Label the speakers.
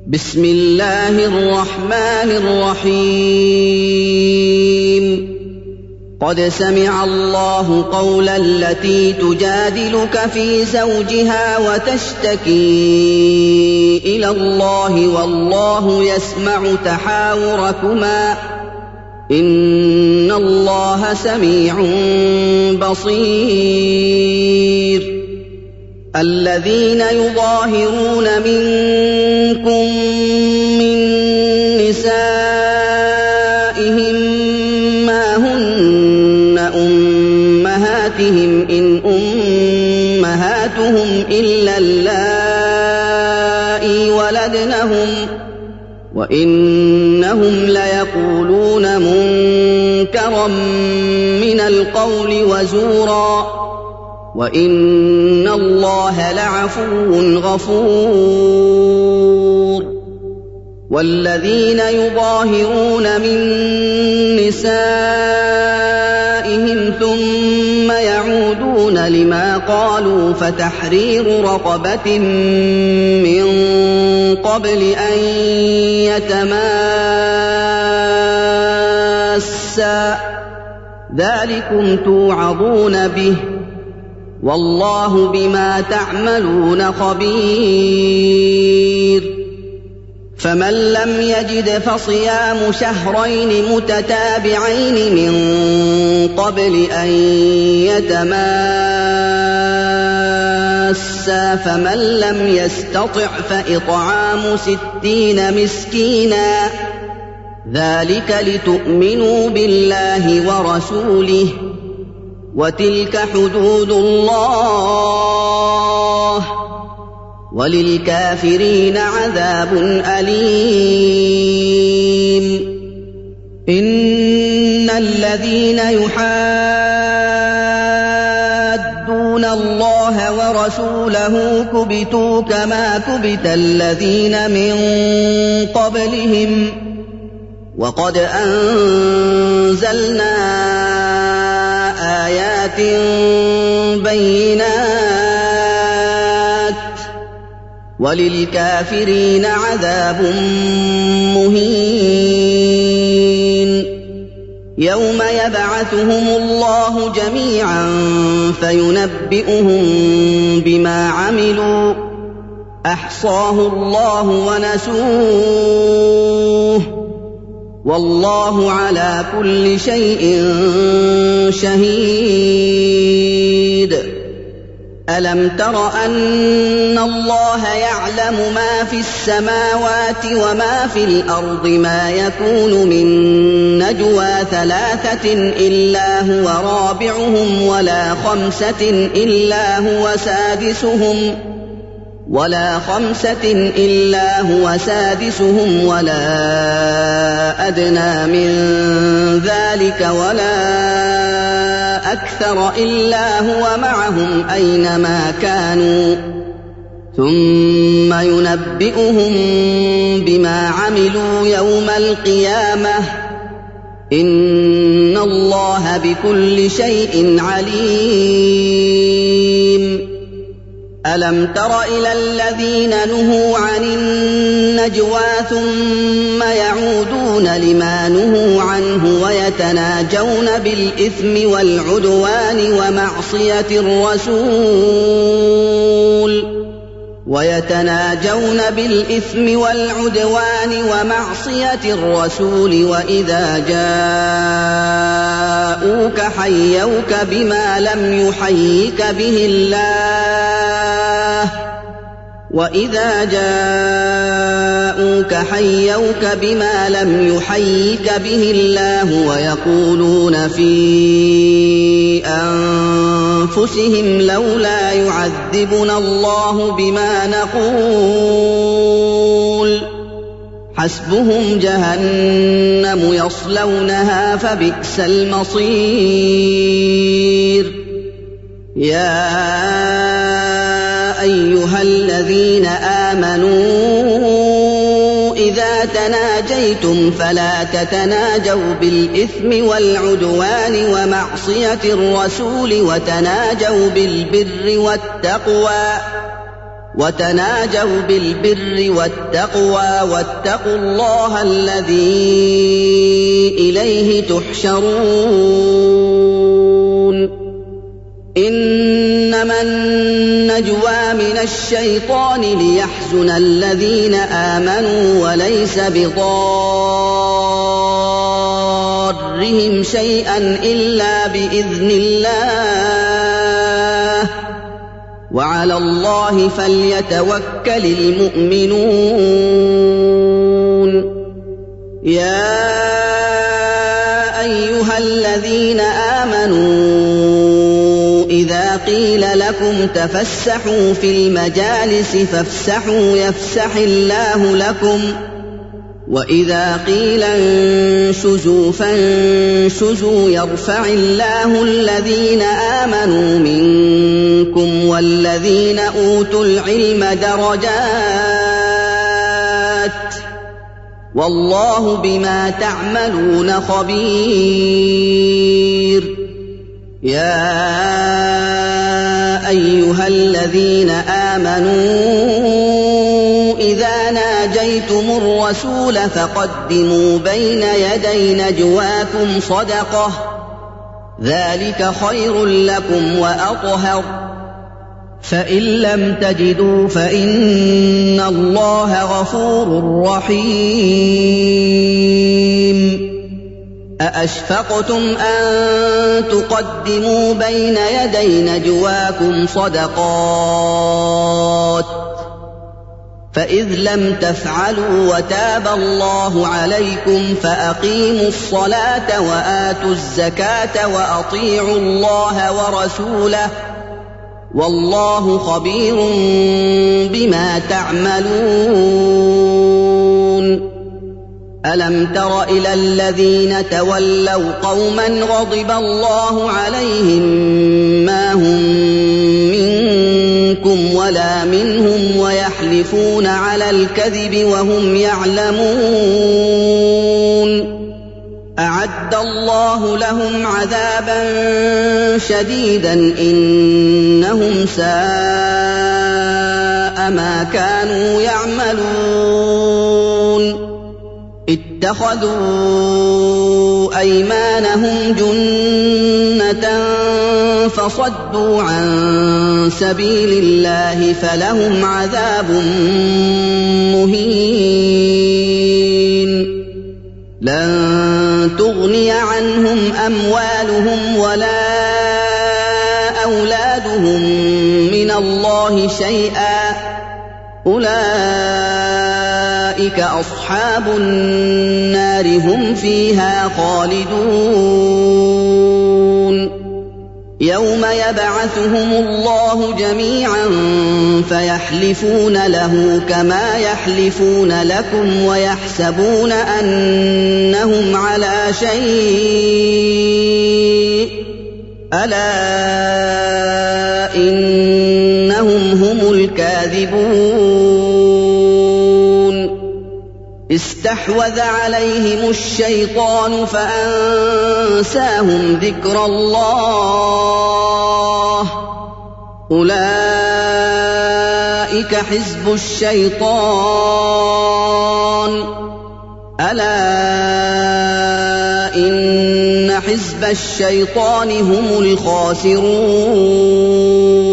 Speaker 1: بسم الله الرحمن الرحيم قد سمع الله قول التي تجادلك في زوجها وتشتكي إلى الله والله يسمع تحاوركما إن الله سميع بصير الذين يظاهرون منكم من نسائهم ما هن أمهاتهم إن أمهاتهم إلا اللائي ولدنهم وإنهم ليقولون منكرا من القول وزورا وإن الله لعفو غفور والذين يظاهرون من نسائهم ثم يعودون لما قالوا فتحرير رقبة من قبل أن يتماسا ذلكم توعظون به والله بما تعملون خبير فمن لم يجد فصيام شهرين متتابعين من قبل أن يتماسا فمن لم يستطع فإطعام 60 مسكينا ذلك لتؤمنوا بالله ورسوله وتلك حدود الله وللكافرين عذاب أليم إن الذين يحادون الله ورسوله كبتوا كما كبت الذين من قبلهم وقد أنزلنا آيات بينات وللكافرين عذاب مهين يوم يبعثهم الله جميعا فينبئهم بما عملوا أحصاه الله ونسوه والله على كل شيء شهيد ألم تر أن الله يعلم ما في السماوات وما في الأرض ما يكون من نجوى 3 إلا هو رابعهم ولا 5 إلا هو سادسهم ولا أدنى من ذلك ولا أكثر إلا هو معهم أينما كانوا ثم ينبئهم بما عملوا يوم القيامة إن الله بكل شيء عليم ألم تر إلى الذين نهوا عن النجوى ثم يعودون لما نهوا عنه ويتناجون بالإثم والعدوان ومعصية الرسول وإذا جاءوك حيوك بما لم يحيك به الله ويقولون في أنفسهم لولا يعذبنا الله بما نقول حسبهم جهنم يصلونها فبئس المصير يا أيها الذين آمنوا إذا تناجيتم فلا تتناجوا بالإثم والعدوان ومعصية الرسول وتناجوا بالبر والتقوى وتناجوا بالبر والتقوى واتقوا الله الذي إليه تحشرون إنما النجوى من الشيطان ليحزن الذين آمنوا وليس بضارهم شيئا إلا بإذن الله وعلى الله فليتوكل المؤمنون يا أيها الذين آمنوا إذا قيل لكم تفسحوا في المجالس فافسحوا يفسح الله لكم وإذا قيل انشزوا فانشزوا يرفع الله الذين آمنوا منكم والذين أوتوا العلم درجات والله بما تعملون خبير يا أيها الذين آمنوا إذا ناجيتم الرسول فقدموا بين يدي نجواكم صدقة ذلك خير لكم وأطهر فإن لم تجدوا فإن الله غفور رحيم أأشفقتم أن تقدموا بين يدي نجواكم صدقات فإذ لم تفعلوا وتاب الله عليكم فأقيموا الصلاة وآتوا الزكاة وأطيعوا الله ورسوله والله خبير بما تعملون ألم تر إلى الذين تولوا قوما غضب الله عليهم ما هم منكم ولا منهم ويحلفون على الكذب وهم يعلمون أعد الله لهم عذابا شديدا إنهم ساء ما كانوا يعملون اتخذوا أيمانهم جنة فصدوا عن سبيل الله فلهم عذاب مهين لن تغني عنهم أموالهم ولا أولادهم من الله شيئا أولئك أصحاب النار هم فيها خالدون يوم يبعثهم الله جميعا فيحلفون له كما يحلفون لكم ويحسبون أنهم على شيء ألا إنهم هم الكاذبون استحوذ عليهم الشيطان فأنساهم ذكر الله أولئك حزب الشيطان ألا إن حزب الشيطان هم الخاسرون